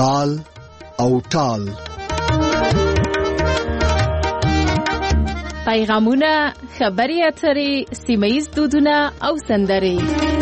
تال او ټال. پیغامونه، خبري اترې، سیمه‌ییز دودونه او سندرې.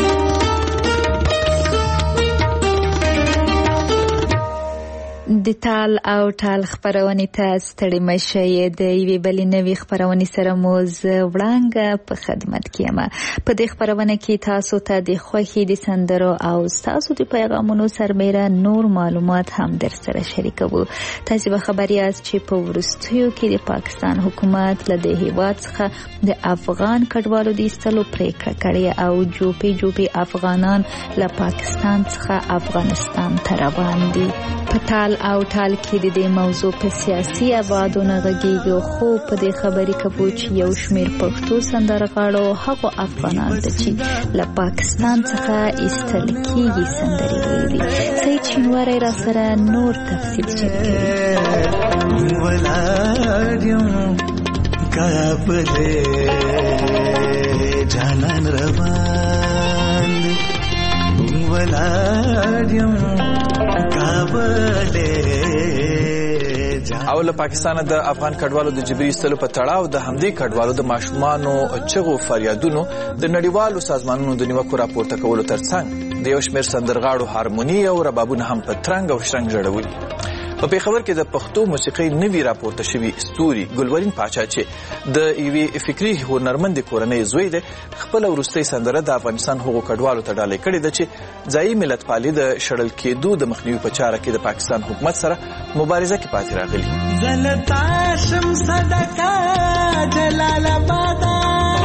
د تال او ټال خبرونې ته ستړي مشئ. د یوې بلې نوې خبرونې سره مو زه وړانګه په خدمت کې یم. په دې خبرونه کې تاسو ته د خوښۍ د سندرو او ستاسو د پیغامونو سربیره نور معلومات هم در سره شریکوو. تاسو به خبر یاست چې په وروستیو کې د پاکستان حکومت له دې هیواد څخه د افغان کډوالو د ایستلو پریکړه کړې او جوپې افغانان له پاکستان څخه افغانستان ته روان دي. په تال او ټال کې د دې موضوع په سیاسي ابعادونو غږیږو، خو په دې خبرې کوو چې یو شمېر پښتو سندرغاړو هغو افغانان ته چې له پاکستان څخه ایستل کېږي سندرې ویلي. سعید شینواری را سره نور تفصیل شریکوي. ولاړم کابل جانان روان ولاړم او له پاکستانه د افغان کډوالو د جبري ایستلو په تړاو د همدې کډوالو د ماشومانو چغو فریادونو د نړیوالو سازمانونو د نیوکو راپورته کولو ترڅنګ د یو شمېر سندرغاړو هارموني او ربابونه هم په ترنګ او شرنګ ژړولي. په پېښور کې د پښتو موسیقۍ نوي راپورته شوي ستوري ګلورین پاچا چې د یوې فکري هنرمند کورنۍ زوی دی، خپله وروستۍ سندره د افغانستان هغو کډوالو ته ډالۍ کړې ده چې ځایي ملتپالي د شړل کېدو د مخنیوي په چاره کې د پاکستان حکومت سره مبارزه کې پاتې راغلي. زلتا شم صدقه جلال آبادا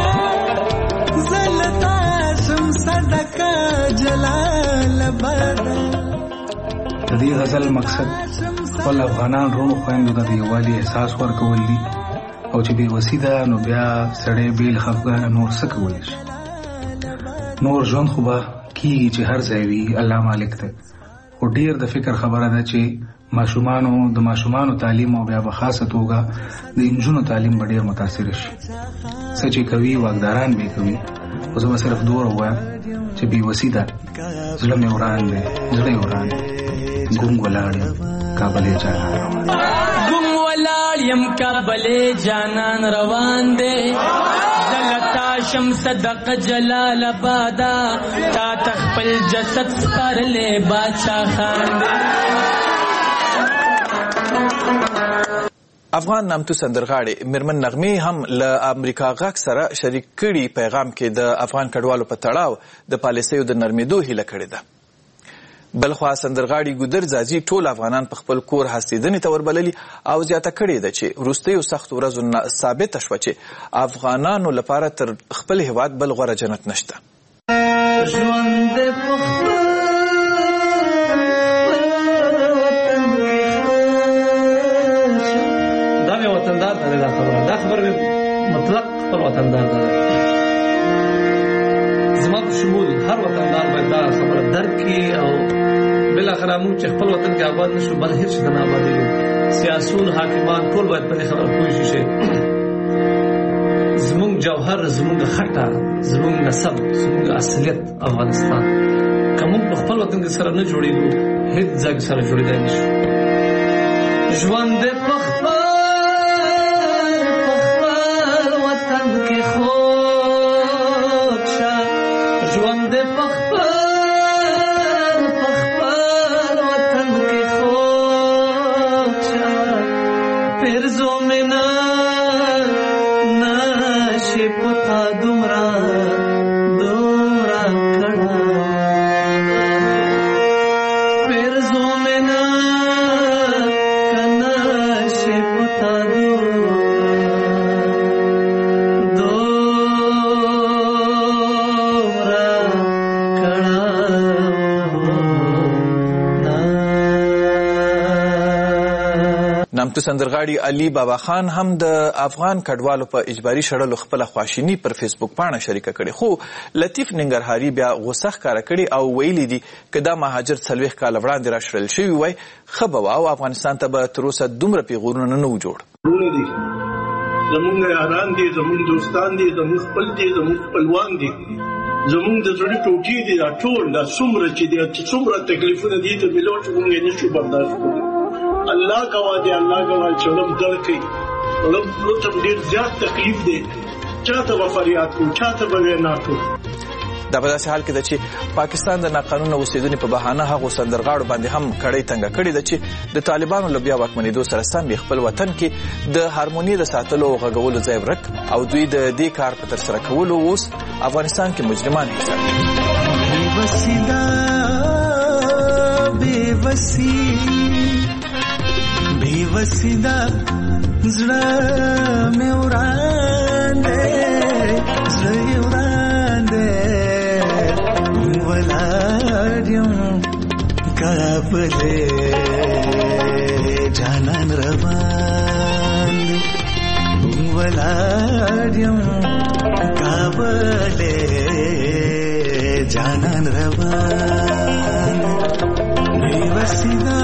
زلتا شم صدقه جلال آبادا. د دې غزل مقصد خپل افغانان روح خویندو ته د یووالي احساس ورکول دي او چې بې وسي ده نو بیا سړی بې له خفګانه نور څه کولی شي. نور ژوند خو به کېږي چې هر ځای وي، الله مالک دی. خو ډېر د فکر خبره ده چې د ماشومانو تعلیم او بیا په خاصه توګه د نجونو تعلیم به ډېر متاثره شي. څه چې کوي واکداران به کوي. خو زه به صرف دومره ووایم چې بې وسي ده، زړه مې وران دی، زړه یې وران دی. ګم ولاړ یم کابل جانان ګم ولاړ یم کابل جانان روان دی. زلتا شم صدق جلال آبادا تا تخپل جسد سپارلې بادشاہ خان دی. افغان نامتو سندرغاړي میرمن نغمې هم له امریکا غږ سره شریک کړي پیغام کې د افغان کډوالو په تړاو د پالیسیو د نرمېدو هیله کړې ده. بلخوا سندرغاړي ګودر ځاځي ټول افغانان په خپل کور هستېدنې ته وربللي او زیاته کړې ده چې وروستیو سختو ورځو ثابته شوه چې افغانانو لپاره تر خپل هېواد بل غوره جنت نشته. دا مې وطندار ته دا خبره مطلق خپل وطندار ده. زما په شمول هر وطندار باید دا خبره درک کړي او بالاخره موږ چې خپل وطن کې آباد نشو بل هیڅ څه نه آبادېږو. سیاسون حاکمان ټول باید په دې خبره پوه شي چې زموږ جوهر، زموږ خټه، زموږ نسب، زموږ اصلیت افغانستان که موږ په خپل وطن کې سره نه جوړېږو هیڅ ځای سره جوړېدای نشو. ژوند په خپل وطن کې خوږ شه، ژوند په خپل وطن کې خوږ شه. پرزو مې نشي پتا دومره کړه، پرزو مې نشي پتا نامتو سندرغاړي علي بابا خان هم د افغان کډوالو په اجباري شړلو خپله خواشیني پر فیسبوک پاڼه شریکه کړې، خو لطیف ننګرهاري بیا غوسه ښکاره کړې او ویلي دي که دا مهاجر 40 کاله وړاندې را شړل شوي وای ښه به وه او افغانستان ته به تر اوسه دومره پیغورونه نه وو جوړ. زمونږ یاران دي، زمونږ دوستان دي، زمونږ خپل دي، زمونږ خپلوان دي. زمونږ د زړه ټوټې دي دا ټول دا څومره چې دي څومره تکلیفونه دي ته ملو چې موږ یې نشو برداشت کولی. الله گواه دی، الله گواه چې علم درک کوي. علم ته ډېر زیات تکلیف دی، چاته به فریاد کوو، چاته به وینا کوو. دا په داسې حال کې ده چې پاکستان د ناقانونه اوسېدنې په بهانه هغو سندرغاړو باندې هم کړۍ تنګه کړې ده چې د طالبانو له بیا واکمنېدو سره سم یې خپل وطن کې د هارموني د ساتلو او غږولو ځای ورک او دوی د دې کار په ترسره کولو اوس افغانستان کې مجرمان حساب बेवसीदा زړه مې وړاندې زړه وړاندې ولاړم کابلې جانان روان ولاړم کابلې جانان روان बेवसीदा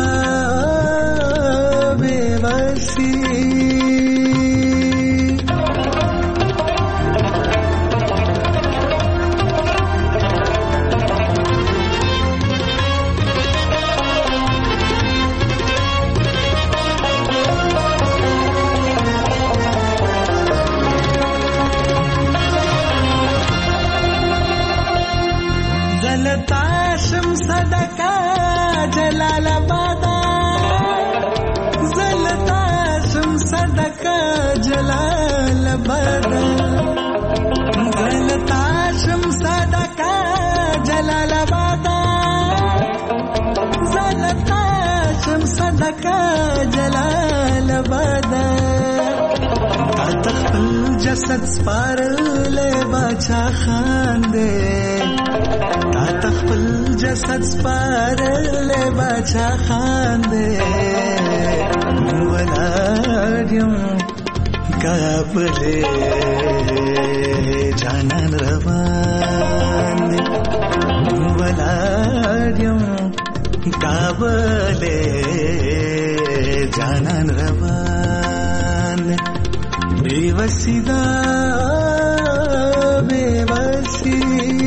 زلتاشم صدقه جلالابادا زلتاشم صدقه جلالابادا زلتاشم صدقه جلالابادا زلتاشم صدقه جلالابادا تخپل جسد سپارلې باچا خان دې تخپل جسد سپارلې باچا خان دې ولاړم کابلې جانان روان دې ولاړم کابلې جانان روان دې बेवसीदा बेवसी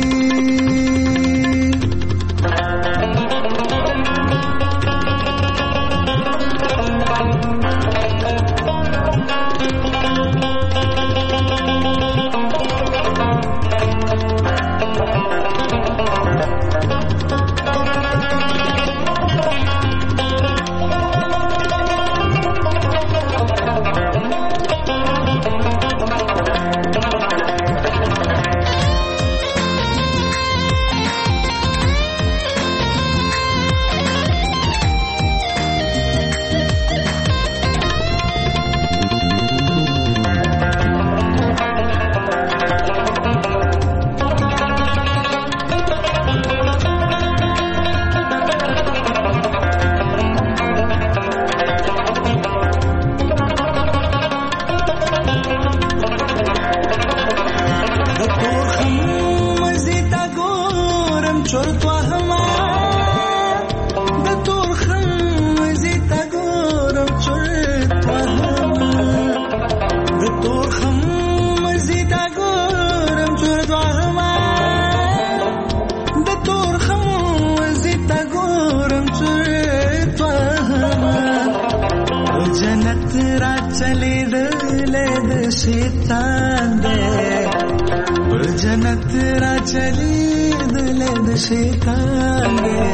जन्नत रा चली दिल शैतान दे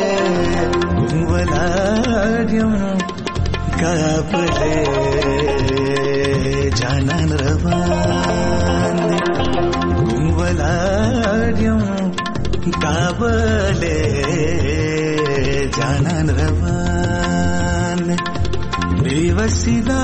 वलाड्यम काबले जानन रवान वलाड्यम काबले जानन रवान बेवसीदा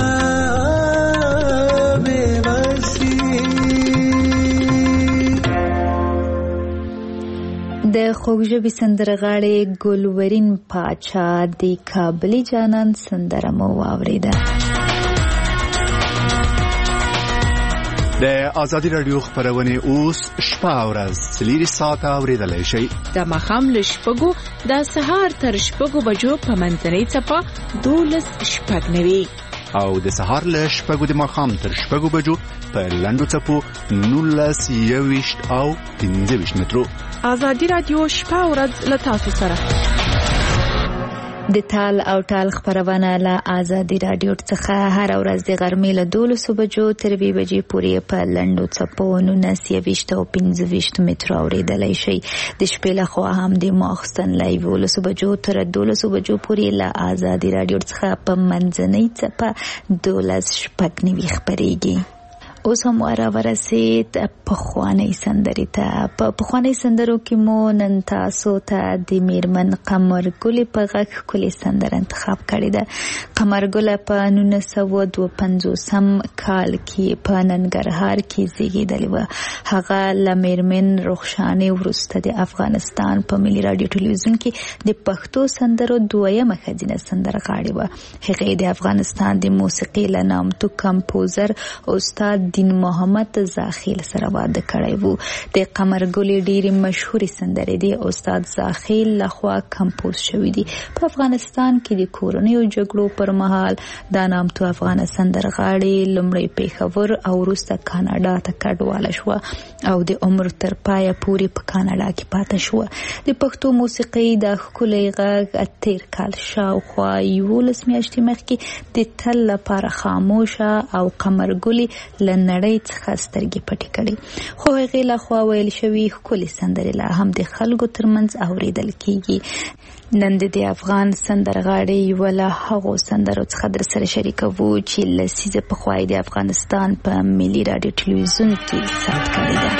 د خوږژبې سندرغاړې ګلورین پاچا د کابلی جانان سندره مو واورېده. د آزادي رادیو خبرونه اوس شپه او ورځ 3 ساعته اوریدلای شئ. د ماښام له 6 د سهار تر 6 بجو په منځنۍ څپه 12 شپږ نوي او د سهار له 6 د ماښام تر 6 بجو په لنډو څپو 19 21 او 15 مترو. ازادي رادیو شپه او ورځ له تاسو سره. د تال او ټال خبرونه له ازادي رادیو څخه هر ورځ د غرمې له 12 بجو تر 2 بجې پورې په لنډو څپو 19 21 او 15 مترو اوریدلای شي. د شپې له خوا هم د ماخستن لایو 12 بجو تر 12 بجو پورې له ازادي رادیو څخه په منځنۍ څپه 12 شپږ نیوي خبريږي. اوس هم ورسید پخوانی سندرې ته. په پخوانی سندرو کې مو نن تاسو ته د میرمن قمرګل په غږ کلی سندره انتخاب کړې ده. قمرګل په 1952 کال کې په ننګرهار کې زیږیدلې وه. هغه له میرمن رخشانې وروسته د افغانستان په ملي رادیو ټلویزیون کې د پښتو سندرو دویمه ښځینه سندرغاړې وه. هغې د افغانستان د موسیقي له نامتو کمپوزر استاد دین محمد زاخیل سره واده کړی وو. د قمرګل ډېرې مشهورې سندرې د استاد زاخیل لخوا کمپوز شوې دي. په افغانستان کې د کورنیو جګړو پر مهال دا نامتو افغان سندرغاړې لومړی پېښور او وروسته کاناډا ته کډواله شوه او د عمر تر پایه پورې په کاناډا کې پاتې شوه. د پښتو موسیقۍ د ښکلي غږ 13 کال شاوخوا 11 میاشتې مخکې د تل لپاره خاموشه او قمرګل نړۍ څخه سترګې پټې کړې. خو هغې لخوا ویل شوي ښکلي سندرې لا هم د خلکو ترمنځ اوریدل کیږي. نن د افغان سندرغاړې یوه له هغو سندرو څخه در سره شریکوو چې لسیزه پخوا د افغانستان په ملي رادیو ټلویزیون کې ثبت کړې ده.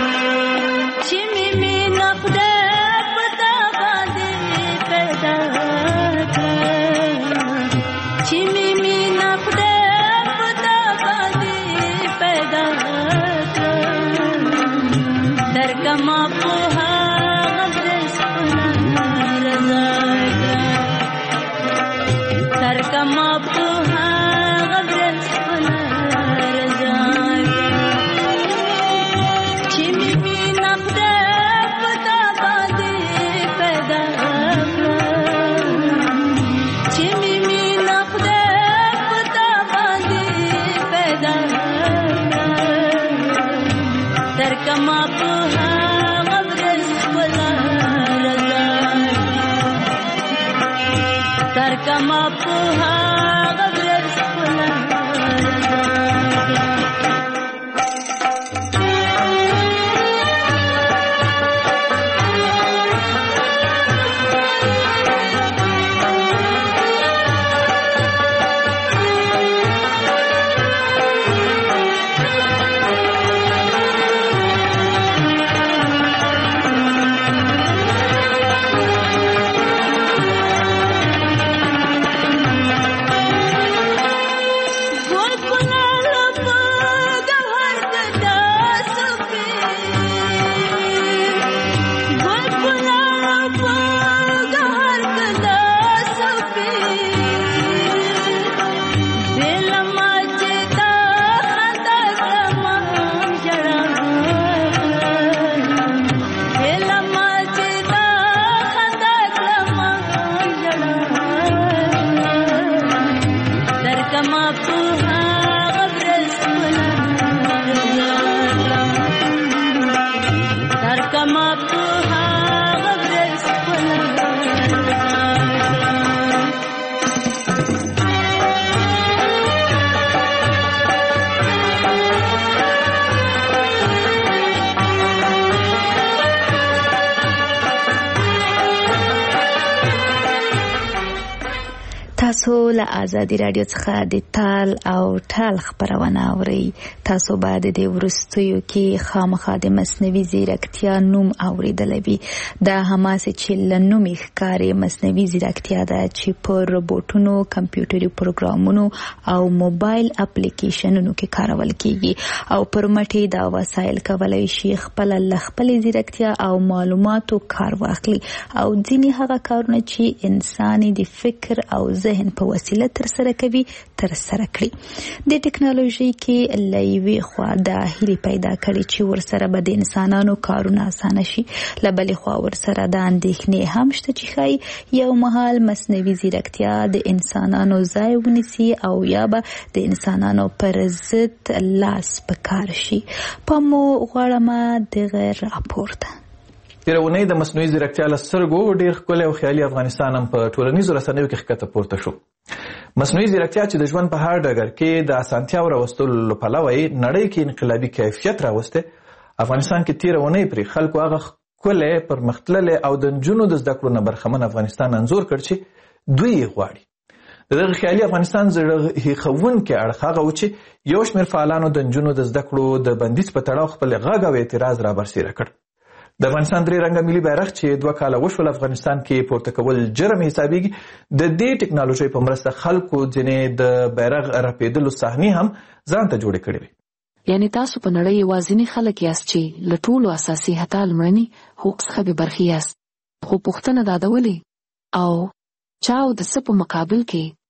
تاسو له ازادي رادیو څخه د تال او ټال خبرونه اورئ. تاسو باید د ورستیو کې خامخا د مصنوعي ځیرکتیا نوم اوریدلی وي. دا هماسې چې له نومې ښکاري مصنوعي ځیرکتیا ده چې په روبوټونو، کمپیوټري پروګرامونو او موبایل اپلیکیشنونو کې کارول کیږي او پر مټې دا وسایل کولی شي خپل له خپلې ځیرکتیا او معلوماتو کار واخلي او ځینې هغه کارونه چې انسان د فکر او ذهن په وسیله ترسره کړي. د ټکنالوژي کې له یوې خوا د هیلې پیدا کړي چې ورسره به د انسانانو کارونه اسانه شي، له بلې خوا ورسره د اندېښنې هم شته چې ښایي یو مهال مصنوعي ځیرکتیا د انسانانو ځای ونیسي او یا به د انسانانو پر ضد لاس په کار شي. په مو غواړم دغه راپور ته. تېره اونۍ د مصنوعي ځیرکتیا له سترګو ډېر ښکلی او خیالي افغانستان هم په ټولنیزو رسنیو کې ښکته پورته شو. مصنوعي ځیرکتیا چې د ژوند په هر ډګر کې د اسانتیاو راوستلو له پلوه یې نړۍ کې انقلابي کیفیت راوستی، افغانستان کې تېره اونۍ پرې خلکو هغه ښکلی پرمختللی او د نجونو د زده کړو نه برخمن افغانستان انځور کړ چې دوی یې غواړي. د دغه خیالي افغانستان زړه هیښوونکی اړخ هغه و چې یو شمېر فعالانو د نجونو د زده کړو د بندیز په تړاو خپل غږ او اعتراض رابرسېره کړ. د افغانستان 3 رنګه ملي بیرغ چې 2 کاله وشول افغانستان کې پورته کول جرم حسابېږي. د دې ټکنالوژۍ په مرسته خلکو ځینې د بیرغ رپېدلو صحنې هم ځان ته جوړې کړې وې. یعنی تاسو په نړۍ یوازینی خلک یاست چې له ټولو اساسي حتی لومړني حقوق څخه بې برخې یاست. خو پوښتنه دا ده ولې او چا او د څه په مقابل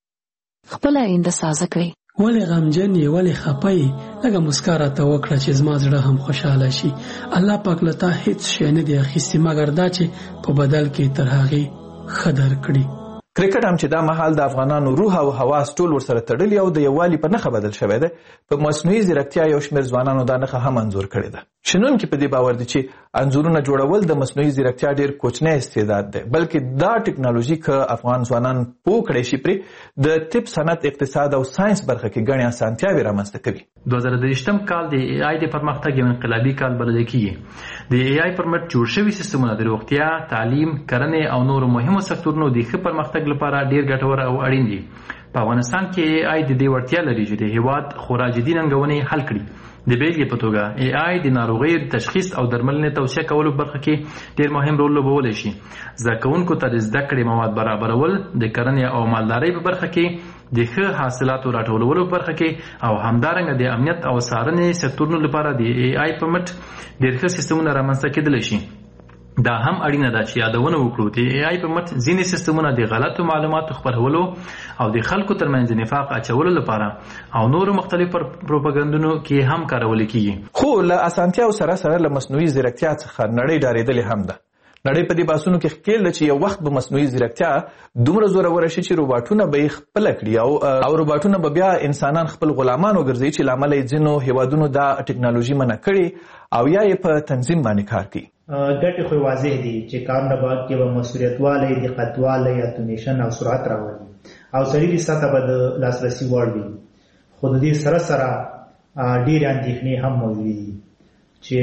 کې خپله آینده سازه کړئ؟ ولې غمجن یې، ولې خفه یې؟ لږه مسکا راته وکړه چې زما زړه هم خوشحاله شي. الله پاک له تا هیڅ شی نه دی اخیستی مګر دا چې په بدل کې تر هغې ښه درکړي. کرکټ هم چې دا مهال د افغانانو روح او حواس ټول ورسره تړلي او د یووالي په نښه بدل شوی دی. په مصنوعي ځیرکتیا یو شمېر ځوانانو دا نښه هم انځور کړې ده. شنونکي په دې باور دي چې انځورونه جوړول د مصنوعي ځیرکتیا ډېر کوچنی استعداد دی، بلکې دا ټکنالوژي که افغان ځوانان پوه کړی شي پرې د طب، صنعت، اقتصاد او ساینس برخه کې ګڼې اسانتیاوې رامنځته کوي. 2023 کال د ای آی د پرمختګ یو انقلابي کال بلل کېږي. د ای آی پر مټ جوړ شوي سیستمونه د روغتیا، تعلیم، کرنې او نورو مهمو سکتورونو د ښه پرمختګ لپاره ډېر ګټور او اړین دي. په افغانستان کې ای آی د دې وړتیا لري چې د هېواد خورا جدي ننګونې حل کړي. د بیلګې په توګه ای آی د ناروغیو د تشخیص او درملنې توصیه کولو برخه کې ډېر مهم رول لوبولی شي. زده کوونکو ته د زده کړې مواد برابرول، د کرنې او مالدارۍ په برخه کې د ښه حاصلاتو راټولولو په برخه کې او همدارنګه د امنیت او څارنې سکتورونو لپاره د ای آی په مټ ډېر ښه سیستمونه رامنځته کېدلی شي. دا هم اړینه ده چې یادونه وکړو د ای آی په مټ ځینې سیستمونه د غلطو معلوماتو خپرولو او د خلکو ترمنځ نفاق اچولو لپاره او نورو مختلف پروپاګاندا کې هم کارول کیږي. خو له اسانتیاو سره سره له مصنوعي ځیرکتیا څخه نړۍ ډارېدلې هم ده. نړۍ په دې بحثونو کې ښکېل ده چې یو وخت به مصنوعي ځیرکتیا دومره زوروره شي چې روباټونه به یې خپله کړي او روباټونه به بیا انسانان خپل غلامان وګرځوي چې له امله یې ځینو هیوادونو دا ټکنالوژي منع کړي او یا یې په تنظیم باندې کار کوي. ګټې خو واضح دي چې کارونه کې به مسؤلیتوالی، دقتوالی، اتومیشن او سرعت راولي او سړي سطح به د لاسرسي وړ وي. خو د دې سره سره ډېرې اندېښنې هم موجودې دي چې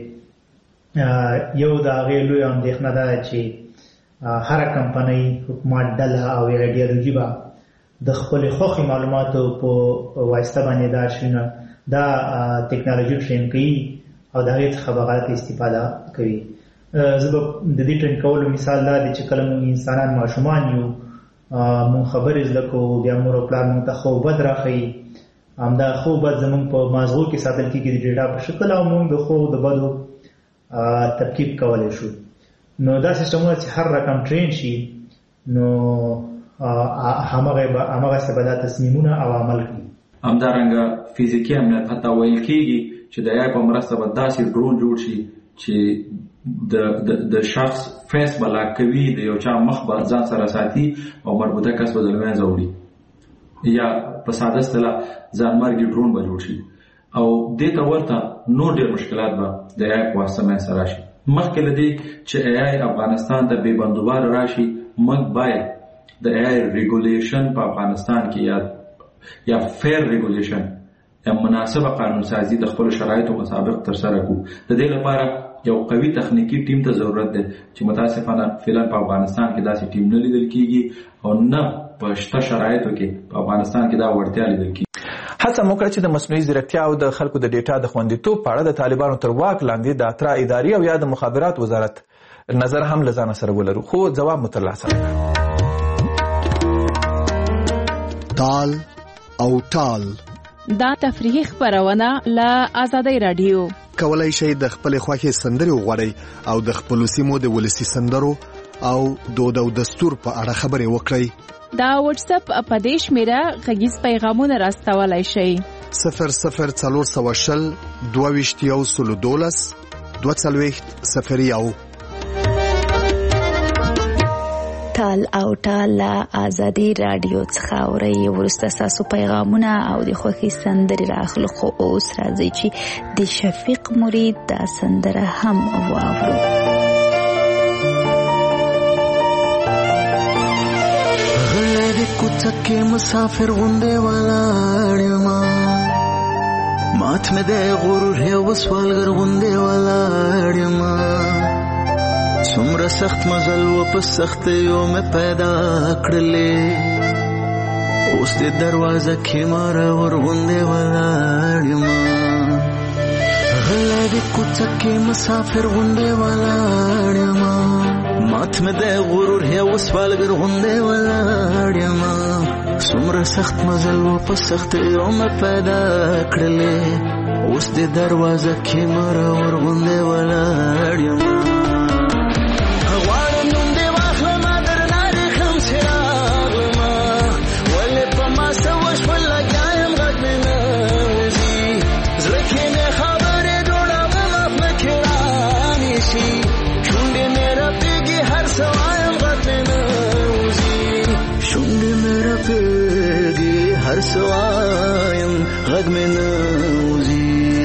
یو د هغې لویه اندېښنه ده چې هره کمپنۍ، حکومت ډله او ایډیالوژي به د خپلې خوښې معلوماتو په واسطه باندې دا شنه دا ټکنالوژي ټرین کوي او د هغې څخه به غلطه استفاده کوي. زه به د دې ټرین کولو مثال دا دی چې کله موږ انسانان ماشومان یو، موږ خبرې زده کوو، بیا مور او پلار موږ ته ښه او بد راښیي. همدا ښه او بد زموږ په مازغو کې ساتل کېږي د ډیټا په شکل او موږ د ښو او د بدو ترکیب کولی شو. نو دا سیستمونه چې هر رقم ټرین شي نو همغسې به دا تصمیمونه او عمل کوي. همدارنګه فزیکي امنیت حتی ویل کېږي چې د ای په مرسته به داسې ډرون جوړ شي چې د شخص فیس به لاک کوي، د یو چا مخ به ځان سره ساتي او مربوطه کس به د له منځه وړي، یا په ساده اصطلاح ځانمرګي ډرون به جوړ شي او دې ته ورته نور ډېر مشکلات به د ای په واسطه منځته راشي. مخکې له دې چې ای افغانستان ته بې بندوباره راشي، موږ باید د ای ریګولیشن په افغانستان کې یا فیر ریګولیشن یا مناسبه قانون سازی د خپل شرایطو مطابق ترسره کړو. د دې لپاره یو قوي تخنیکی ټیم ته ضرورت دی چې متاسفانه فعلا په افغانستان کې داسې ټیم نه لیدل کیږي او نه په شته شرایطو کې په افغانستان کې دا وړتیا لیدل کیږي. هڅه مو کړه چې د مصنوعي ځیرکتیا او د خلکو د ډیټا د خوندیتوب په اړه د طالبانو تر واک لاندې د اترا اداري او یا د مخابرات وزارت نظر هم له ځانه سره ولرو، خو ځواب مو ترلاسه کړ. تال او ټال دا تفریحي خپرونه له آزادۍ رادیو. کولای شئ د خپل خوښې سندرې وغواړئ او د خپل سیمو د ولسي سندرو او دود او دستور په اړه خبرې وکړئ. دا واتس اپ په دې شمیره غږیز پیغامونه راستولای شئ 0040 22 240 تال او تال آزادی رادیو څخه اوري ورسته تاسو پیغامونه او د خوښي سندري راخلو خو اوس راځي چې د شفیق مرید دا سندره هم واورو غلې کوڅه مسافر غونډه ولاړما مات مې د غرور یو سوالګر غونډه ولاړما څومره سخت مزل و په سخت یو مې پیدا کړلې اوس د دروازه کې مار ورغونډه ولاړما غلې کوڅه کې مسافر غونډه ولاړما مات مې د غرور یو سوالګر غونډه ولاړما څومره سخت مزل و په سخت یو مې پیدا کړلې اوس د دروازه کې مار ورغونډه ولاړما हर सवायम गग में नौजी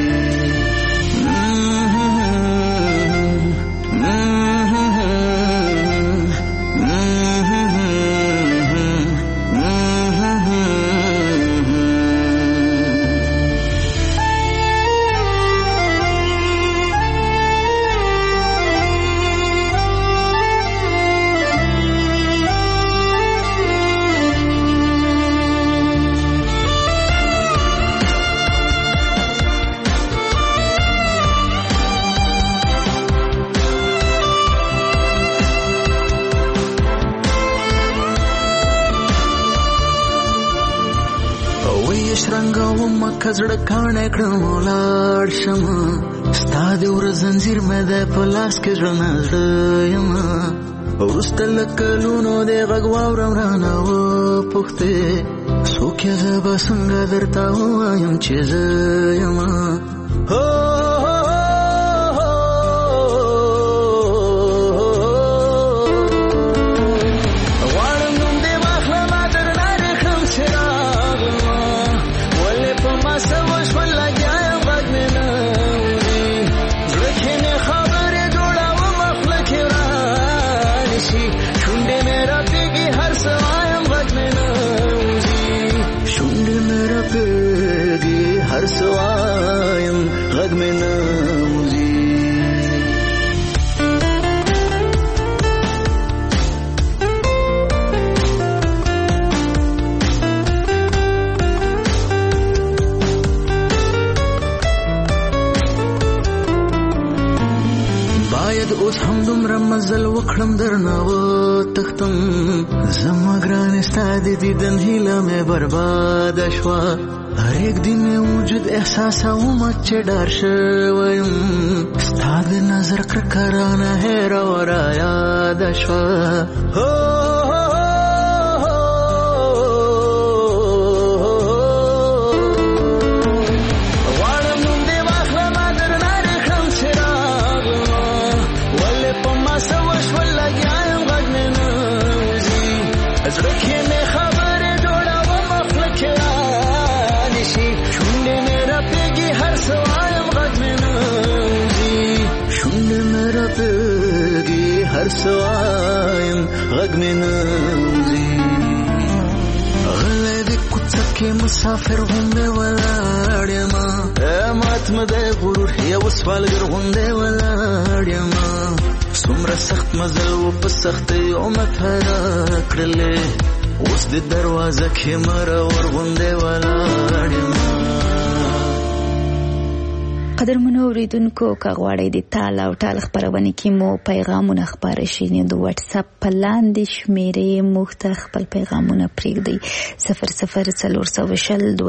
کزړه کانه کړم ولار شمه ستاد ور زنجیر مې د پلاس کې ژوند یم ورستل کلونو د غواور ورانه و پخته سوکه زب څنګه درته وایم چې یم هو سوایم غږ مې نوځي باید اوس هم دومره مزل وکړم درنه وتښتم زما ګرانې ستا د دیدن هیله مې برباده شوه هر یک دی میں وجود احساس آؤں مچے ڈار شویم ستاد نظر کرکرانا ہے رورا یاد شوا ہو हर सवायम गग में नौजी गले दे कुत्ता के मुसाफिर घूमने वाला अड़ियमा मात मदे गुरूर या वसवालगर घूमने वाला अड़ियमा सुमरा सख्त मजल वो पसख्त योम फरा करले उस दे दरवाजा के मरा और घूमने वाला अड़ियमा قدرمنو اوریدونکو که غواړئ د تال او ټال خپرونې کې مو پیغامونه خپاره شي نو د واتس اپ په لاندې شمیرې موږ ته خپل پیغامونه پرېږدئ 0040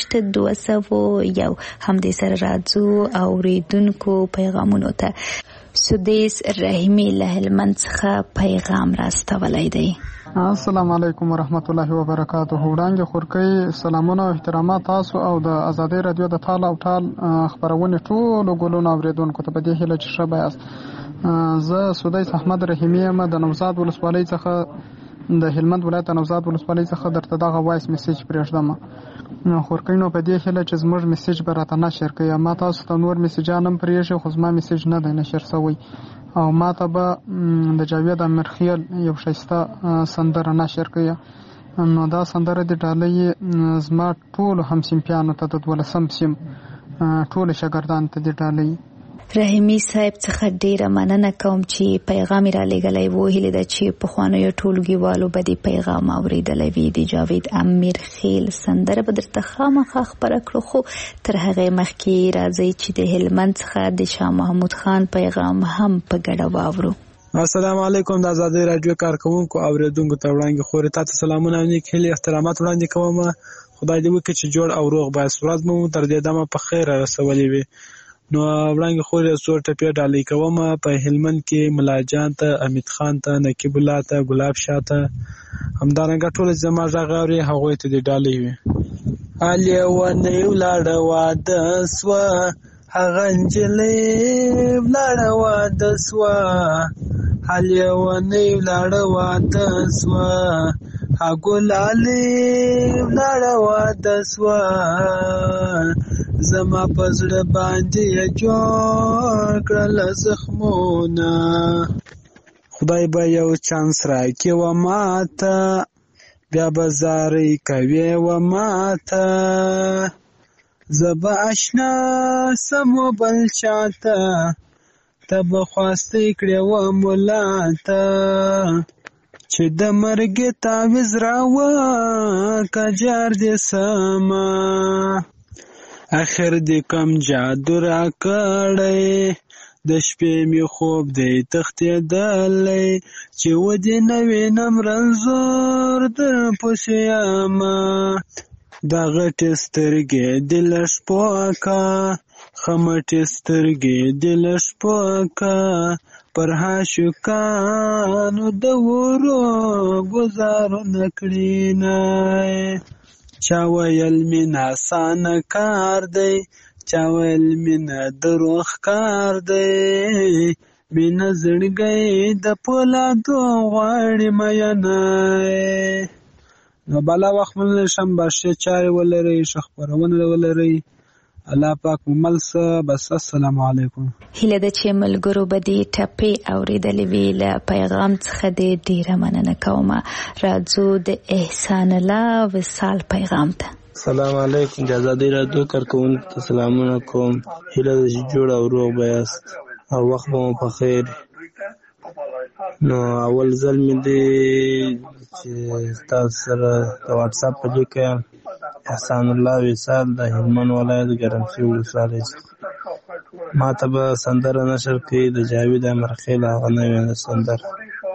221 201 همدې سره راځو اوریدونکو پیغامونو ته سدیس رحیمی له هلمند څخه پیغام راستولی دی. السلام علیکم ورحمت الله وبرکاته. وړاندې خورکۍ سلامونه او احترامات تاسو او د ازادۍ رادیو د تال او ټال خبرونې ټولو ګلونو اوریدونکو ته په دې هیله چې ښه به یاست. زه سدیس احمد رحیمی یم د نوزاد ولسوالۍ څخه د هلمند ولایت نوزاد ولسوالۍ څخه درته دغه وایس میسیج پرېږدم. خورکۍ نو په دې هیله چې زموږ میسیج به راته نشر کړي. ما تاسو ته نور میسیجان هم پرېږي خو زما میسیج نه دی نشر شوی او ما ته به د جاوید امیرخیل یو ښایسته سندره نشر کړي. نو دا سندره د ډالۍ زما ټولو همصنفیانو ته د 12 سیم ټولو شاګردانو ته د ډالۍ. رحیمی صاحب څخه ډیره مننه کوم چې پیغام را لېږلی و. هیله ده چې پخوانیو ټولګیوالو به د پیغام اورېدلی وي. د جاوید امیرخیل سندره به درته خامخا خپره کړو خو تر هغې مخکې راځئ چې د هلمند څخه د شاه محمود خان پیغام هم په ګډه واورو. السلام علیکم. د ازادۍ راډیو کارکوونکو اوریدونکو ته وړاندې خورې تا ته سلامونه او نیک هیلې احترامات وړاندې کوم. خدای دې وکړي چې جوړ او روغ باعث ورځ مو تر دې دمه په خیر رسولې وي. نو وړاندې خورې څو ټپې ډالۍ کوم. په هلمند کې ملا جان ته، امید خان ته، نقیب الله ته، ګلاب شاه ته، همدارنګه ټول زما غږ اوري هغوی ته دې ډالۍ وي. علي ونې ولاړه واده سوه، هغه نجلۍ ولاړه واده سوه، علي ونې ولاړه واده سوه، ګلالۍ ولاړه واده سوه، زما په زړه باندې جوړ کړل زخمونه، خدای به یو چانس راکړي و ماته، بیا به زارۍ کوي و ماته، زه به اشنا سم و بل چاته، ته به خواستې کړې و ملاته، چې د مرګ تعویض راوکه جار دې سمه، اخر دې کم جادو را کړی، د شپې مې خوب دی تښتېدلی، چې و دې نه وینم رنځور در پسې یمه، دا غټې سترګې دې لږ پوکه، ښه مټې سترګې دې لږ پوکه، پر عاشقانو د ورو ګزارونه کړینه، چا ویل مینه اسانه کار دی، چا ویل مینه دروغ کار دی، مینه زړګی د پولادو غواړي مینه. نو بالا وخت مونږ شم باشه چارې ولرئ، ښه خپرونه ولرئ، الله پاک مل څه. بس السلام علیکم. هیله ده چې ملګرو به دې ټپې اورېدلې وي. له پیغام څخه دې ډېره مننه کوم. راځو د احسان الله وصال پیغام ته. السلام علیکم. د ازادۍ راډیو کارکوونکو ته سلامونه کوم. هیله ده چې جوړ او روغ به یاست او وخت به مو په خیر. نو اول ځل مې دی چې تاسو سره د واټساپ په لیکه احسان الله وصال د هلمند ولایت ګرمسیر ولسوالۍ څخه ما ته به سندره نشر کړي د جاوید امیرخیل هغه نوې سندره.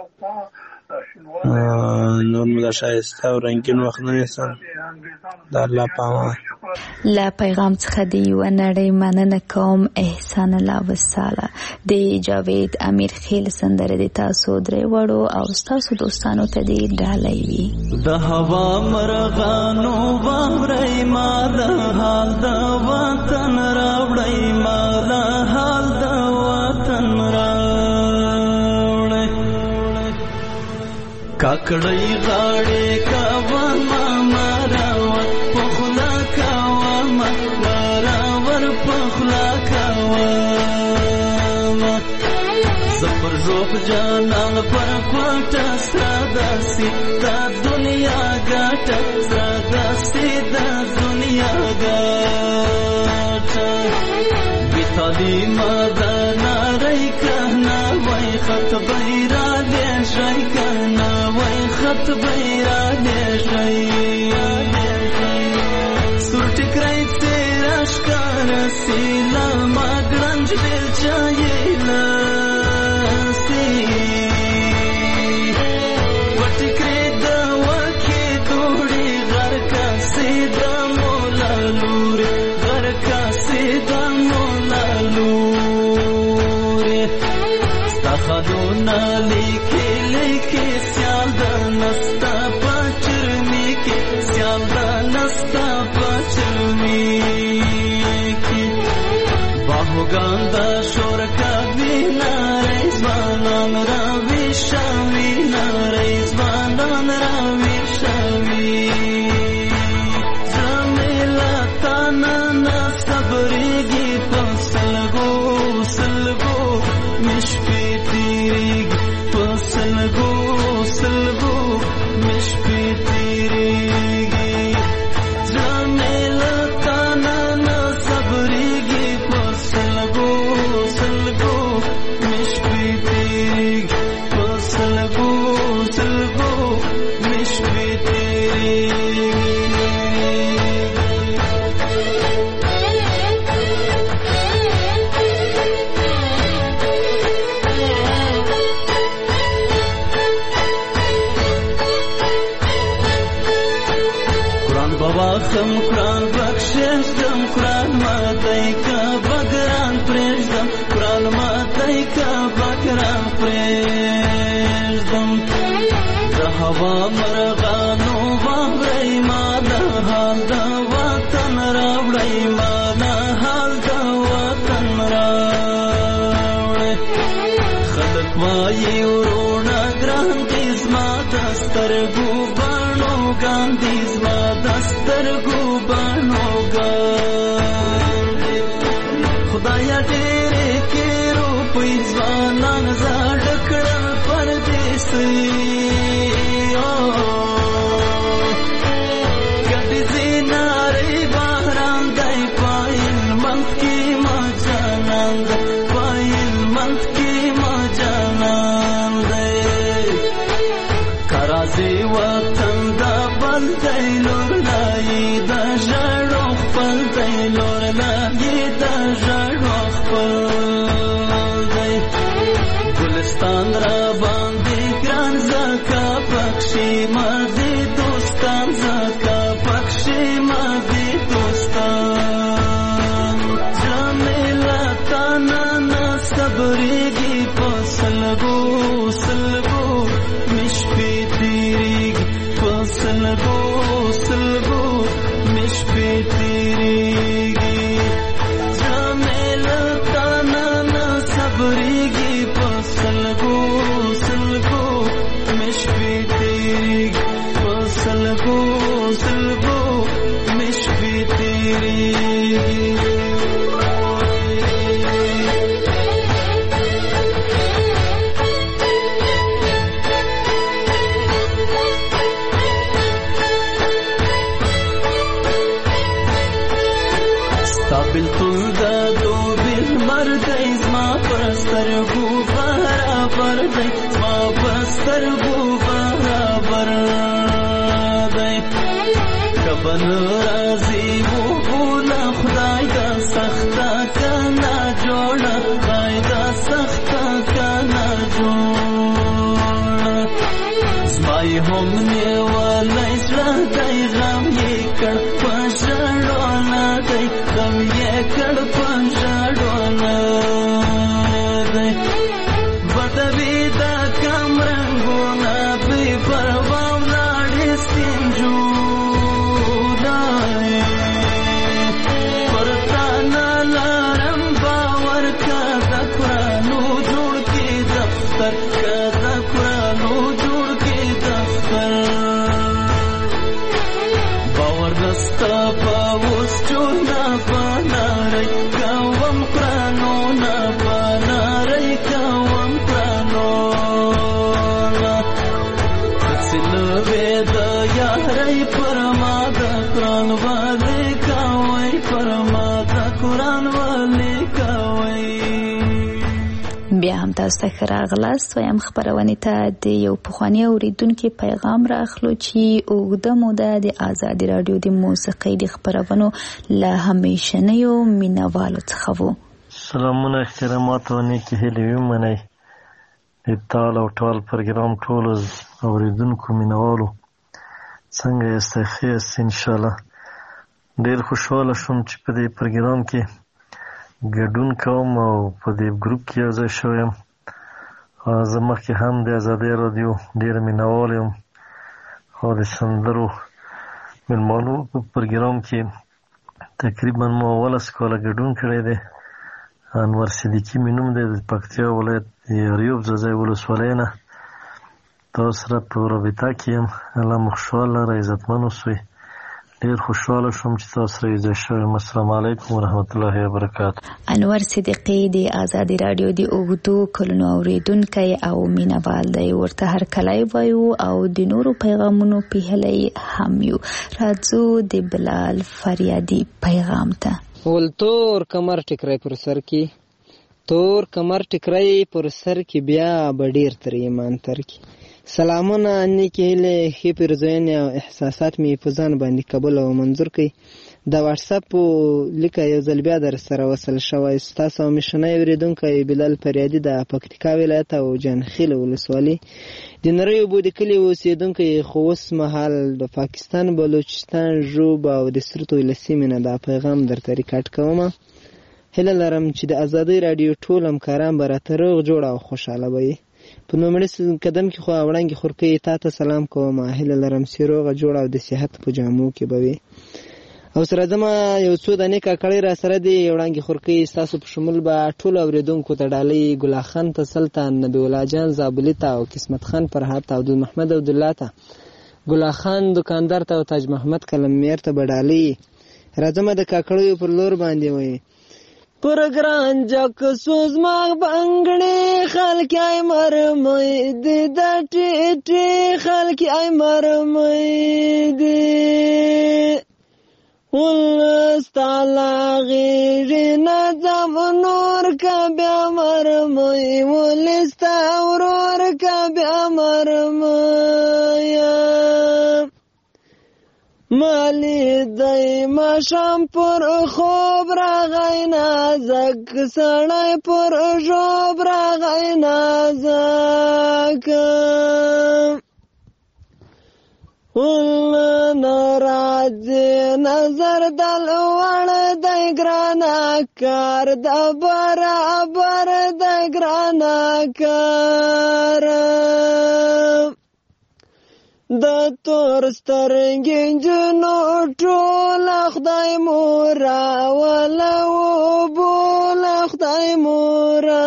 نور مو د ښایسته او رنګین وخت نه نیسم. د الله په امان. له پیغام څخه د یوه نړۍ مننه کوم احسان الله وصاله. د جاوید امیرخیل سندره د تاسو درې وړو او ستاسو دوستانو ته دې ډالۍ وي. د هوا مرغانو واورئ ما د حال د وطن راوړئ، ما د حال د وطن راوړئ، کاکړۍ غاړې کوه ما مراور په خوله کوه ما مراور په خوله کوه، زه پر ژوب جانان پر کوټه ستا داسې دا دنیا ګټه، ستا داسې دا دنیا ګټه، بې تعلیمه ده نارۍ کنه وای خط بیرا لیږئ کنه وای خط بیرا لیږئ، سور ټیکری څېره ښکاره سي له ما ګړنج بیلچایې لاسي، په ټیکري د وکې دوړې غر کاسې د مولا لورې، غر کاسې د مولا لورې، خلونا لیکي لیکي سیال د نستا پچرمی کې سیال د نستا پچرمی کې باهوګان د شور کوي نارې ځوانان را ویشوي نارې ځوانان را ویشوي زمیلا تانا نه صبرېږي په سلګو سلګو مشپې تیریږي په سلګو سلګو مشپې تیریږي زمیلا تانا نه صبرېږي په سلګو سلګو مشپې تیریږي په سلګو سلګو مشپې تیریږي خم قرآن بخششدم قرآن ماتای کا بگران پریشدم قرآن ماتای کا بگران پریشدم د هوا مرغانو واورئ ما د حال د وطن راوړئ ما د حال د وطن راوړئ خلک وایي وروڼه ګران دي زما د سترګو بڼو ګاندي زما د سترګو بڼو ګاندي خدایا ډېرې کې روپۍ ځوانان زاړه کړل پردیسي ګډې زینارې بهران دی پایل منځ کې ما جانان دی پایل منځ کې ما جانان دی کرازي وطن دا بل دی لور لایي د ژړو خپل دی لور لایي د ژړو خپل دی ګلستان را باندې ګران زکا پکشي ما دي دوستان زکا پکشي ما دي دوستان جمیلا تانا نه صبرېږي په سلګو سلګو مشپې تیریږي په سلګو سلګو مشپې تیریږي جمیلا تانا نه صبرېږي په سلګو سلګو مشپې تیریږي په سلګو سلګو مشپې تیریږي بلتون دا دو بالمر دی زما پرسترگو برابر دی زما پرسترگو برابر دی کبن رازی و بولا خدای دا سختا کنا جوڑا خدای دا سختا کنا جوڑا زمای هم نیوالی زړه دی غم یې کړ په ژړونه دی غم یې کړ په ژړونه دی بدوي دا کم رنګونه بې پروا ولاړې سپین جوړه پر تا نه لرم باور که د قرانو جوړ کې دفتر که د قرانو جوړ کې دفتر باور دستا پاوس چونا پانارای کوم قرانو نا پانارای کوم قرانو نا تسلو وید یارای پرما د قران والے کوي پرما د قران والے کوي بیا هم تاسو ته ښه راغلاست وایم خپرونې ته د یو پخواني اورېدونکي پیغام راخلو چې اوږده موده د ازادي راډیو د موسیقۍ د خپرونو له همیشنیو مینوالو څخه و. سلامونه احترامات او نیکې هیلې ومنئ د تال او ټال پروګرام ټولو اورېدونکو مینوالو څنګه یاست؟ ښه یاست انشاءالله. ډېر خوشحاله شوم چې په دې پروګرام کې ګډون کوم او په دې ګروپ کې یو ځای شوی یم زه مخکې هم د ازادۍ راډیو ډېر مینهوال یم او د سندرو میلمانو په پروګرام کې تقریبا ما 18 کاله ګډون کړی دی. انور صدیقي مې نوم دی، د پکتیا ولایت د ریوب ځاځی ولسوالۍ نه تاسو سره په رابطه کې یم. الله مو خوشحاله لره، عزتمن اوسئ. ډېر خوشحاله شوم چې تاسو سره یوځای شوم. السلام علیکم ورحمت الله وبرکاته. انور صدیقي د آزادي راډیو د اوږدو کلونو اورېدونکی او مینهوال دی. ورته هرکلی وایو او د نورو پیغامونو پیهلی هم یو. راځو د بلال فریادي پیغام ته. ولتور کمر ټکری پر سر کې، تور کمر ټکری پر سر کې، بیا به ډېر تر ایمان تر کې. سلامونه، نیکې هیلې، ښې پیرزوینې او احساسات مې په ځان باندې قبول او منظور کړئ. د واټساپ لیکه یو ځل بیا در سره وصل شوی. ستاسو همیشنی اورېدونکی بلال فریادي د پکتیکا ولایت او جانخیل ولسوالۍ د نری اوبو د کلي اوسېدونکی، خو اوس مهال د پاکستان بلوچستان ژوب او د سرتو له سیمې نه دا پیغام درته ریکارډ کوم. هیله لرم چې د ازادۍ راډیو ټول همکاران به راته روغ جوړ او خوشحاله به وي. په لومړي قدم کې خو وړانګې خورکۍ تا ته سلام کوم. هیله لرم چې روغه جوړه او د صحت په جامو کې به وي. او سره زما یو څو دانې کاکړۍ را سره دي. وړانګې خورکۍ ستاسو په شمول به ټولو اورېدونکو ته ډالۍ ګلا خان ته، سلطان، نبی الله جان زابلي ته او قسمت خان فرحات ته، عبدالمحمد عبدالله ته، ګلا خان دکاندار ته او تاج محمد کلمیر ته به ډالۍ. راځم د کاکړیو پر لور باندې وایي پر ګران جک سوزماغ بنګړې خلک ای مرمۍ دې د ټیټې خلک ای مرمۍ دې ولستالا غیږې نظم نور کا بیا مرمۍ ولستا ورور کا بیا مرمۍ مالی دی ماشام پر خوب راغی نازک سړی پر ژوب راغی نازک ناراضي نظر دل وړ دی ګرانه کار د برابر دی ګرانه کار د تور سترګې جنو ټول خدای مورا ولا وبول خدای مورا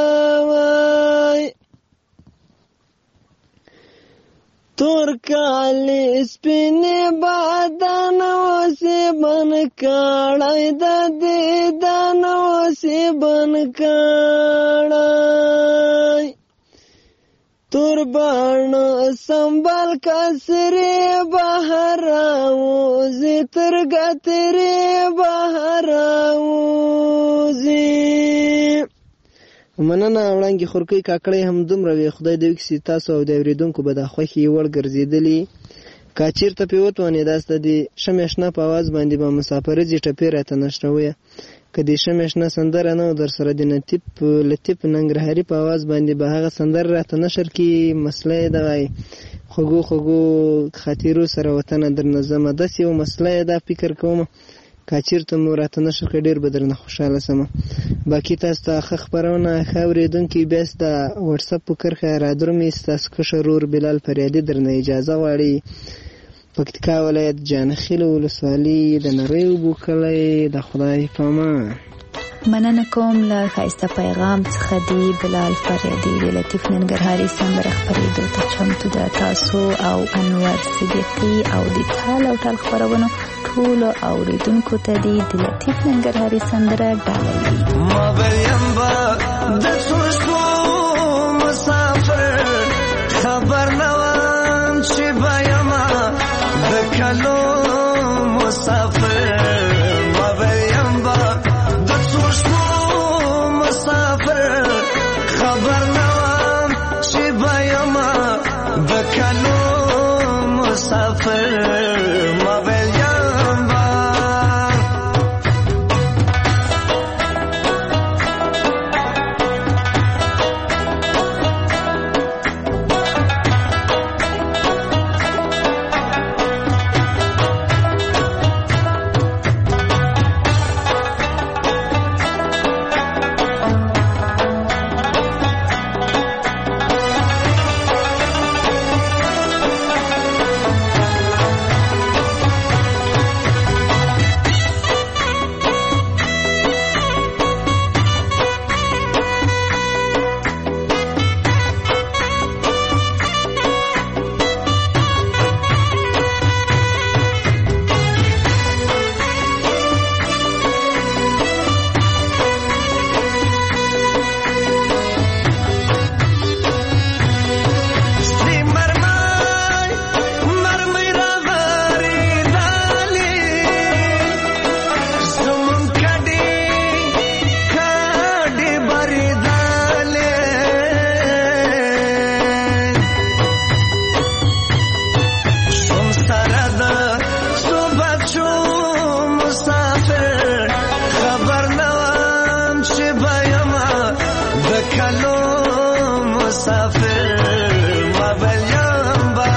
تور کالی سپینې بدن اوسې بن کړی د دیدن اوسې بن کړی تور بان سنبال کسری بهر آوزی ترگتری بهر آوزی مننه وړانګې خورکۍ کاکړۍ هم دومره وي. خدای دې وکړي تاسو او د اورېدونکو به د خوښې وړ ګرځېدلي. که چېرته پرې وتوانېداست د شمې اشنا په اواز باندې به مسافرځي ټپې راته نشرویه. که د شمې اشنا سندره نه و در سره د لطیف ننګرهاري په اواز باندې به هغه سندره راته نشر کړي. مسله یې دغه خوږو خوږو خاطرو سره وطنه درنه ځمه، داسې یو مسله یې دا فکر کوم که چېرته مو راته نشر کړی ډېر به درنه خوشحاله سمه. باقي تاسو ته ښه خپرونه ښه اورېدونکي بیا د واټساپ په کرښه رادرومي ستاسو کشر ورور بلال فریادي درنه اجازه غواړي. پکتیکا ولایت جانخیل ولسوالۍ د نری اوبو کلی د خدای په امان. مننه کوم له ښایسته پیغام څخه دی بلال فریادي د لطیف ننګرهاري سندره خپرېدو ته چمتو ده. تاسو او انور صدیقي او د تال او ټال خپرونو ټولو اوریدونکو ته دی د لطیف ننګرهاري سندره ډالۍ. ما ویم به د څوشتو مسافر خبر نه وم چې به یمه د کلو مسافر. ما ویم به د څوشتو مسافر خبر نه وم چې به یمه د کلو مسافر. ما مسافر ما بلیم با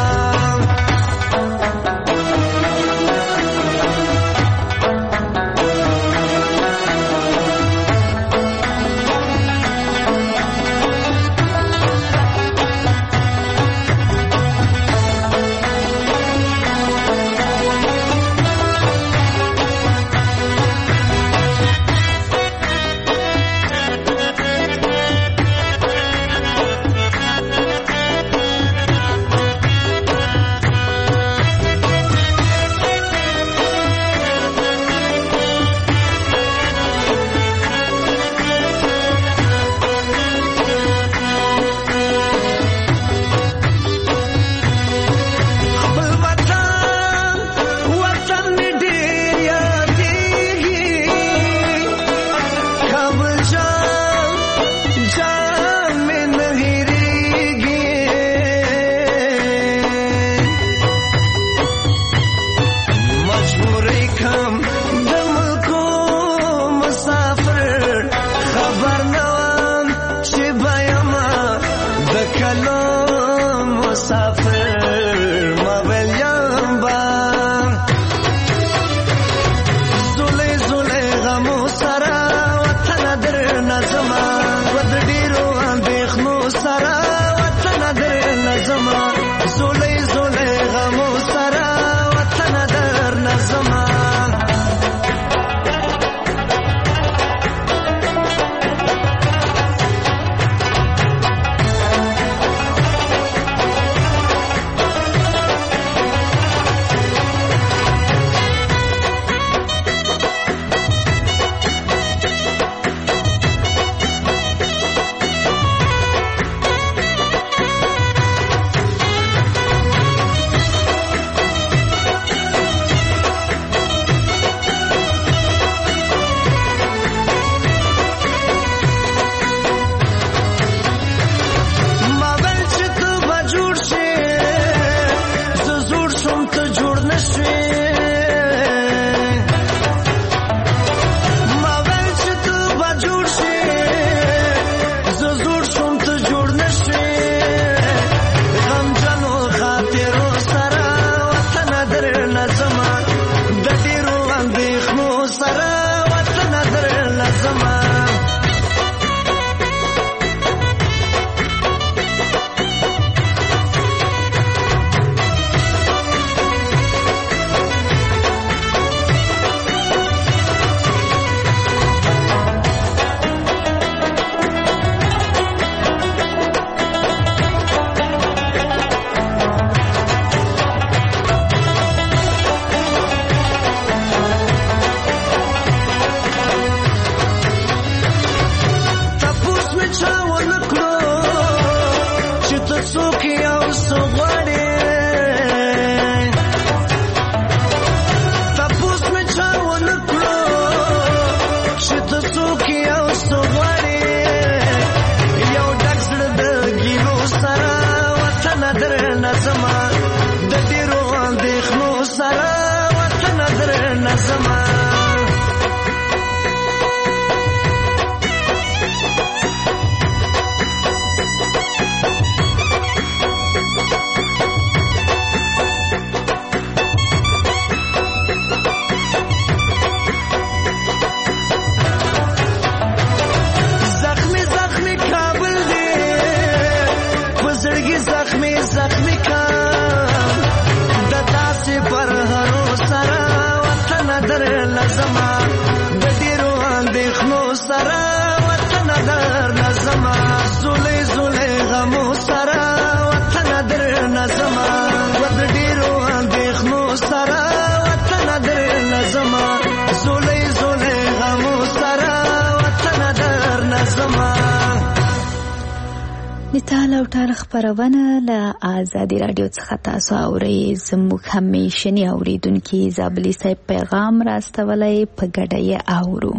تال او ټال خبرونه له آزادي رادیو څخه تاسو اورئ. زموږ همیشنی اوریدونکي زابلی صاحب پیغام راستولی په ګډه یې اورو.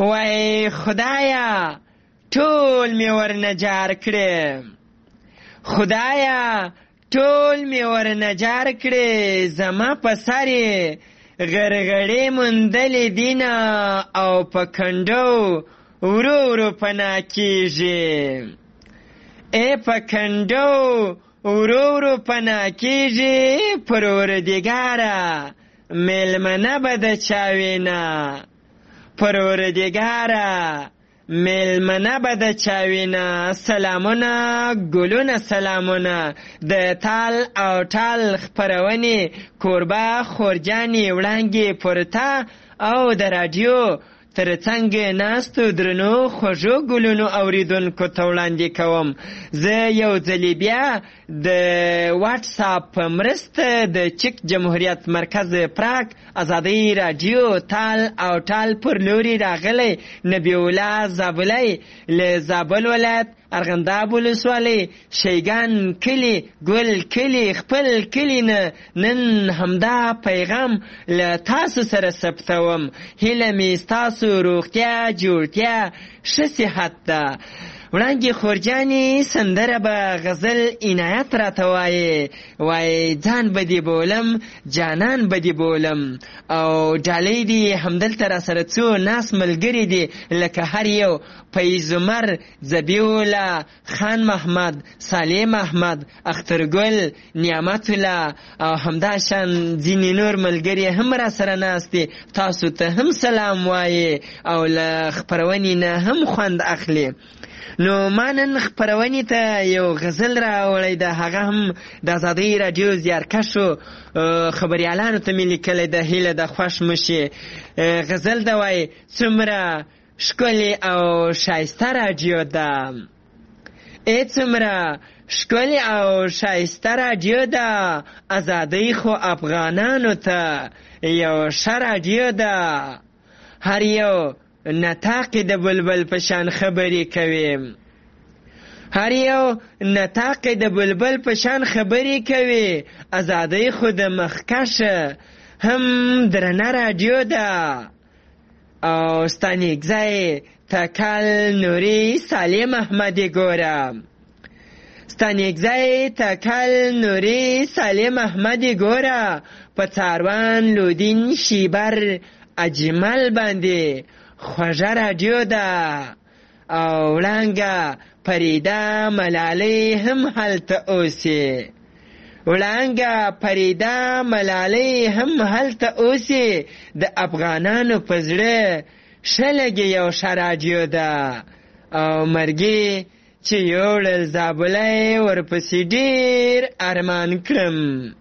وای خدایا ټول می ورنجار کړې، خدایا ټول می ورنجار کړې، زما په ساري غرغړې مندلې دینه او په کنډو ورو ورو پنا کیږي. ای په کنډو ورو ورو پناه کېږي پروردګاره میلمنه به د چا وینه پروردګاره میلمنه به د چا وینه سلامونه ګلونه سلامونه د تال او ټال خپرونې کوربه خورجانې وړانګې پورته او د راډیو تر څنګ ناستو درنو خوږو ګلونو اوریدونکو ته وړاندې کوم زه یو ځلې بیا د واټساپ په مرسته د چک جمهوریت مرکز پراګ ازادۍ راډیو تال او ټال پر لوري راغلی نبی الله زابلی له زابل ولایت ارغنداب ولسوالۍ شیګان کلي ګل کلي خپل کلي نه نن همدا پیغام له تاسو سره ثبتوم هیله مې ستاسو روغتیا جوړتیا ښه صحت ده وړانګې خورجانې سندره به غزل عنایت راته وایي ځان به دې بولم جانان به دې بولم او ډالۍ دي همدلته را سره څو ناس ملګري دي لکه هر یو فیض عمر ذبیح خان محمد سالم احمد اخترګل نعمت الله او همداشان ځینې نور ملګري هم را سره ناست دي تاسو ته هم سلام وایي او له خپرونې نه هم خوند اخلي نو ما نن خپرونې ته یو غزل راوړی ده هغه هم د ازادۍ راډیو زیارکشو خبریالانو ته مې لیکلی ده هیله ده خوښ مشي غزل ده وایي څومره ښکلې او ښایسته راډیو ده ای څومره ښکلې او ښایسته راډیو ده ازادۍ خو افغانانو ته یو ښه راډیو ده هر یو نطاق د بلبل په شان خبرې کوي هر یو نطاق د بلبل په شان خبرې کوي ازادۍ خو د مخکشه هم درنه راډیو ده او ستا نیکځای تکل نوري سالم احمدي ګوره ستا نیکځای تکل نوري سالم احمدي ګوره په څاروان لودین شیبر اجمل باندې خوږه راډیو ده او وړانګه فریده ملالۍ هم هلته اوسي وړانګه فریده ملالۍ هم هلته اوسي د افغانانو په زړه ښه لګي یو ښه راډیو ده او مرګي چې یوړل زابلی ورپسې ډېر ارمان کړم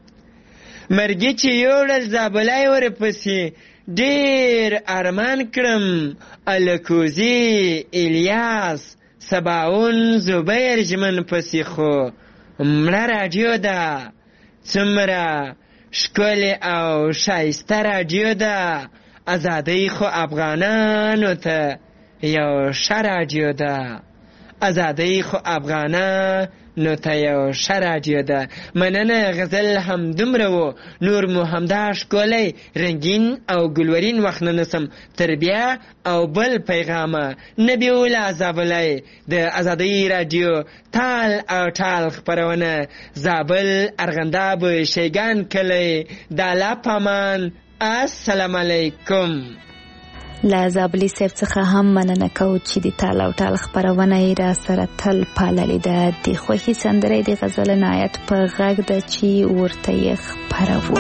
مرګي چې یوړل زابلی ورپسې ډېر ارمان کړم الکوزي الیاس سباون زبیر ژمن پسې خو مړه راډیو ده څومره ښکلې او ښایسته راډیو ده ازادۍ خو افغانانو ته یو ښه راډیو ده ازادۍ خو افغانانو ته یو ښه راډیو ده مننه غزل هم دومره و نور مو همدا ښکلی رنګین او ګلورین وخت نه نسم تر بیا او بل پیغامه نبی الله زابلی د ازادۍ راډیو تال او ټال خپرونه زابل ارغنداب شیګان کلی د الله پامان السلام علیکم له زابلي صاحب څخه هم مننه کوو چې د تال او ټال خپرونه یې را سره تل پاللې ده د خوښې سندره د غزل عنایت په غږ ده چې ورته یې خپروو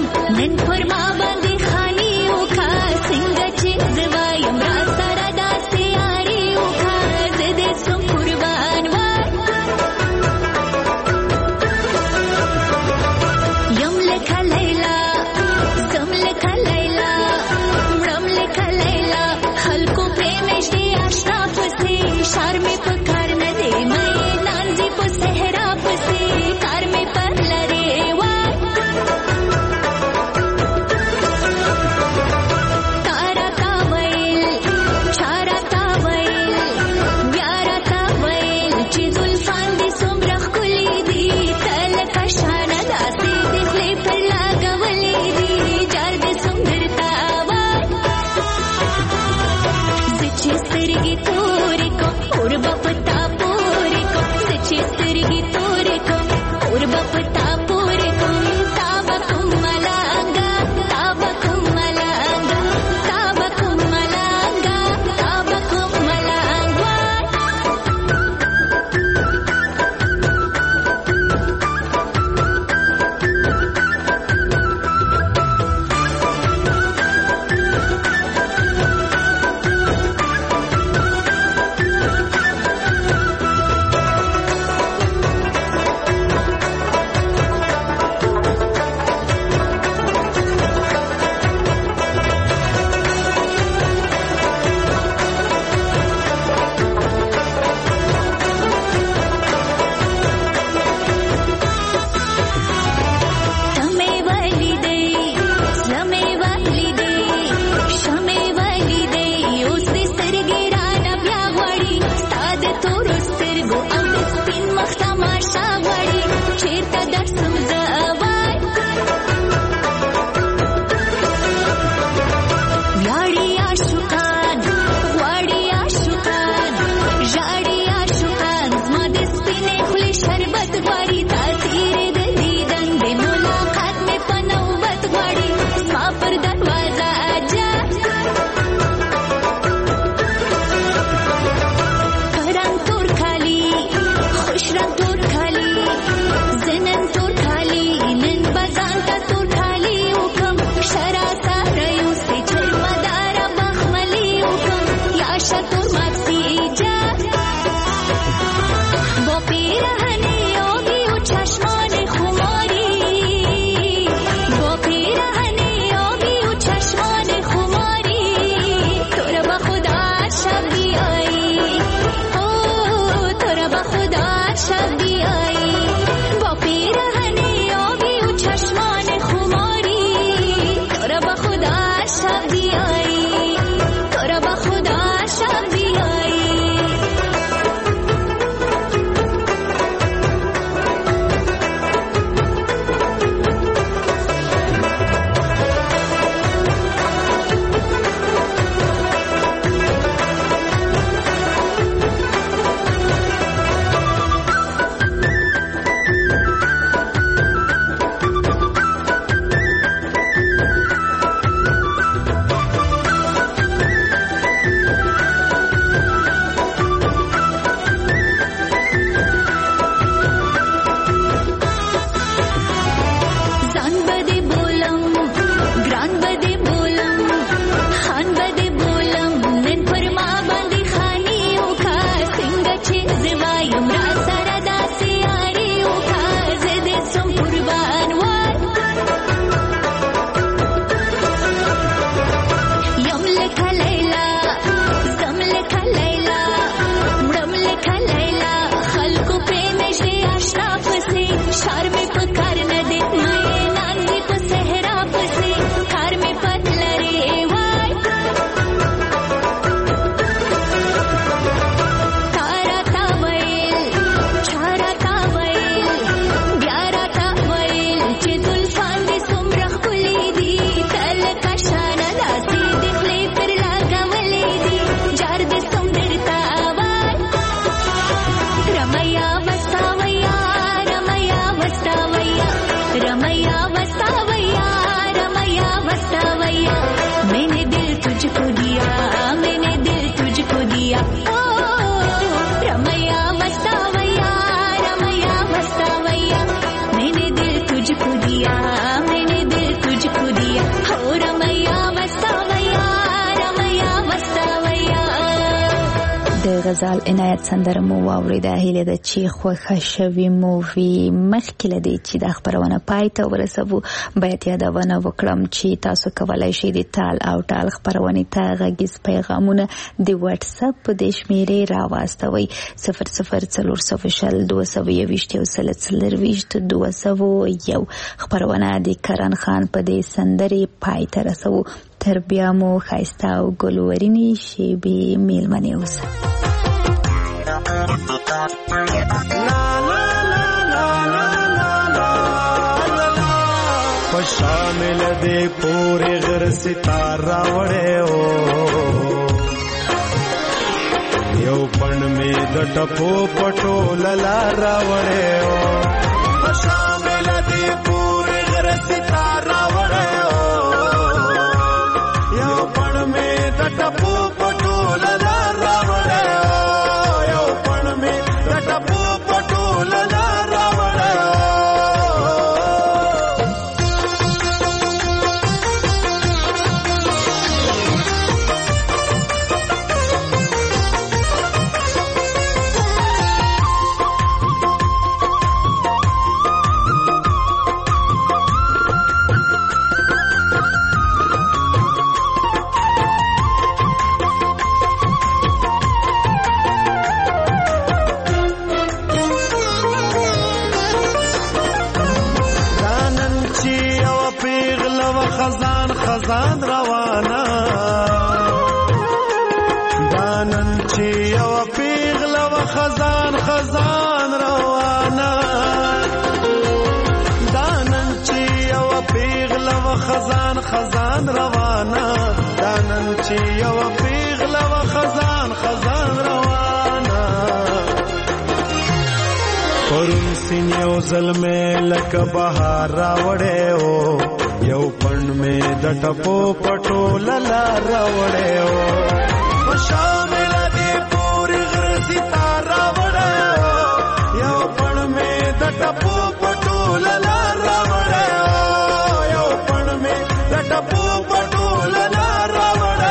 Then for ma bandi khani o kha singa che zwa yamra sara das غزال عنایت سندره مو واوریده. هیله ده چې خوښه شوي مو وي. مخکې له دې چې دا خپرونه پای ته ورسوو باید یادونه وکړم چې تاسو کولی شئ د تال او ټال خپرونې ته غږیز پیغامونه د واتس اپ په دې شمیرې راواستوئ 00402021 خپرونه د کرن خان په دې سندرې پای ته رسوو. تر بیا مو ښایسته او ګلورینې شیبې میلمنې اوسه. شامل دې پورې غر ستاره وړې او یو پڼ می د ټپو پټو للا وړې او شامل دې پورې غر ستاره وړې او یو پڼ می د ټپو پټو للا وړې او یو پڼ می د ټپو پټو للا وړې خزان روانه دانن چې یو پیغله و خزان روانه دانن چې یو پیغله و خزان روانه دانن چې یو پیغله و خزان روانه پرون سین یو ظلمه لکه بهار راوړې او یو پڼ می د ټپو پټو للا راوړې او شامل دې پورې غر ستاره وړې او یو پڼ می د ټپو پټو للا راوړې او یو پڼ می د ټپو پټو للا راوړې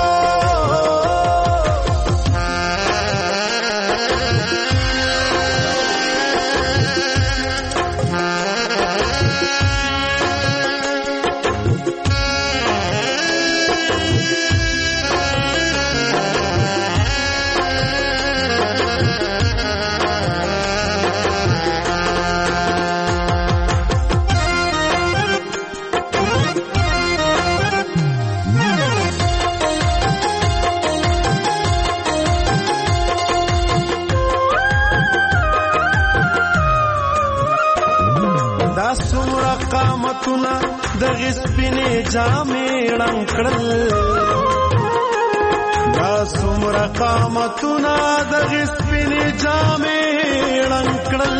قامتونه د غسپینې جامې ړنګ کړل دا څومره قامتونه د غسپینې جامې ړنګ کړل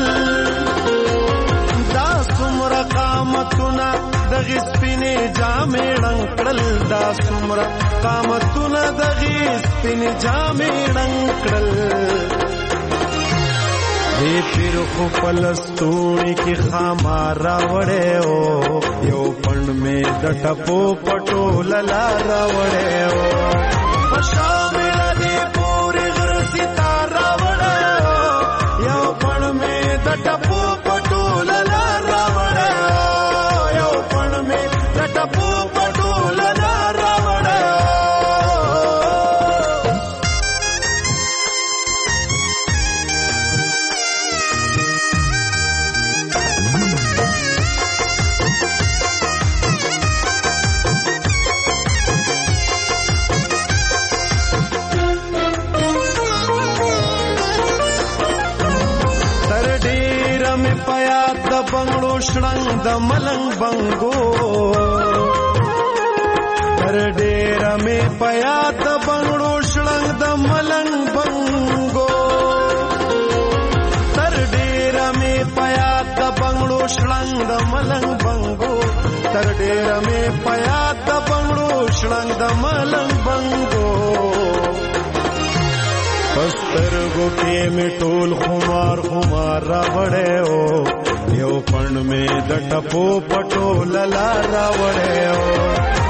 دا څومره قامتونه د غسپینې جامې ړنګ کړل دا څومره قامتونه د غسپینې جامې ړنګ کړل دی پیر خو پلستوړي کې خامار راوړې او یو پڼ می د ټپو پټو للا راوړې او شامل دې پورې غر ستاره راوړې او یو پڼ می د ټپو پټو للا راوړې او یو پڼ می د ټپو پټو للا راوړې بنگړو شړنګ د ملنګ بنګو تر ډېر مې پیات بنگړو شړنګ د ملنګ بنګو تر ډېر مې پیات بنگړو شړنګ د ملنګ بنګو تر ډېر مې پیات بنگړو شړنګ د ملنګ بنګو پسترګو کې مې ټول خمار راوړې او یو پڼ می د ټپو پټو للا راوړې او